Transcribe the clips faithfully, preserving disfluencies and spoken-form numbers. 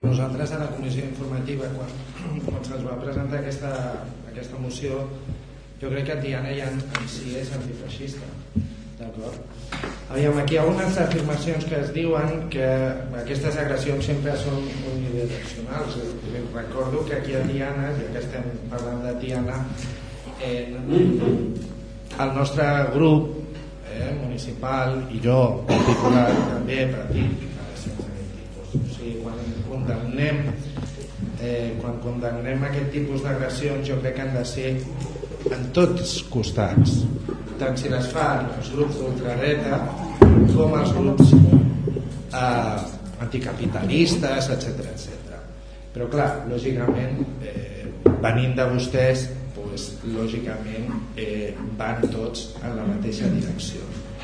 Nosaltres a la comissió informativa, quan, quan se'ns va presentar aquesta, aquesta moció, jo crec que Tiana ja en, en si és antifeixista, d'acord? Aviam, aquí hi ha unes afirmacions que es diuen que aquestes agressions sempre són unidireccionals. Recordo que aquí a Tiana, ja que estem parlant de Tiana, en el nostre grup eh, municipal i jo en particular també patit agressions d'aquest tipus. O sigui, quan condemnem eh, quan condemnem aquest tipus d'agressions, jo crec que han de ser en tots costats, tant si les fan els grups d'ultradreta com els grups eh, anticapitalistes, etcètera, etcètera. Però clar, lògicament eh, venint de vostès, pues, lògicament eh, van tots en la mateixa direcció.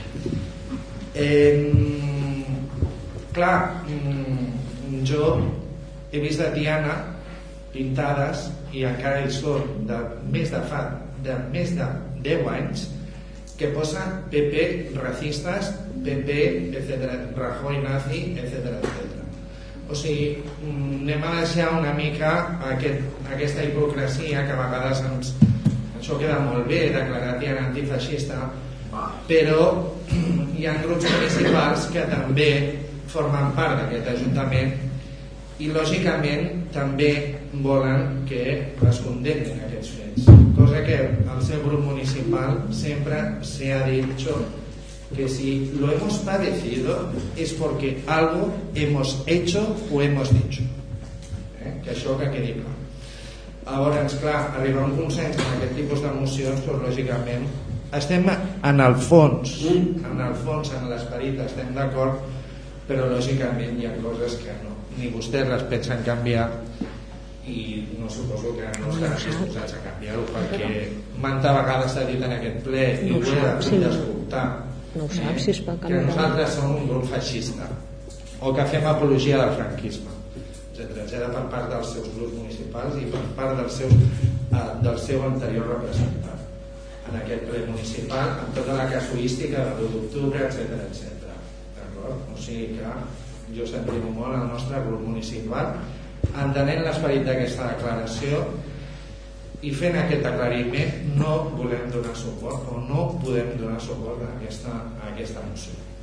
Eh, clar, jo he vist a Tiana pintades i encara hi són de més de fa de més de deu anys que posen P P racistes, P P, etcètera, Rajoy nazi, etcètera, etcètera. O sigui, anem a deixar una mica aquest, aquesta hipocresia que a vegades ens, això queda molt bé, declarar Tiana antifeixista, però hi ha grups municipals que també formen part d'aquest ajuntament i lògicament també volen que es condemnin aquests fets, cosa que el seu grup municipal sempre se ha dicho que si lo hemos padecido es porque algo hemos hecho o hemos dicho, eh? Que això que quedi clar. Llavors, clar, arribar a un consens en aquest tipus de mocions, doncs, lògicament estem en el fons en el fons, en l'esperit estem d'acord, però lògicament hi ha coses que no, ni vostès les pensen canviar i no suposo que no estaran disposats a canviar-ho, perquè manta vegades s'ha dit en aquest ple i ho he d'escoltar no ho sap, si es pot que nosaltres som un grup feixista o que fem apologia del franquisme, etcètera, etcètera, per part dels seus grups municipals i per part del seu, eh, del seu anterior representant en aquest ple municipal, amb tota la casuística de l'u d'octubre, etcètera, etcètera. D'acord? O sigui que jo sentim molt el nostre grup municipal entenent l'esperit d'aquesta declaració i fent aquest aclariment no volem donar suport o no podem donar suport a aquesta, a aquesta moció.